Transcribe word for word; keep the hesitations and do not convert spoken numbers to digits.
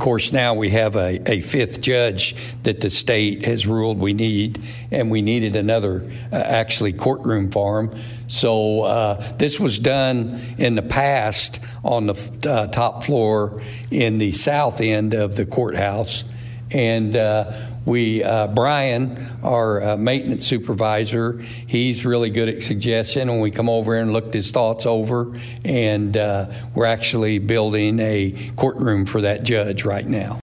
course, now we have a, a fifth judge that the state has ruled we need, and we needed another, uh, actually, courtroom for him. So uh, this was done in the past on the uh, top floor in the south end of the courthouse. And uh, we, uh, Brian, our uh, maintenance supervisor, he's really good at suggestion. And we come over and looked his thoughts over, and uh, we're actually building a courtroom for that judge right now.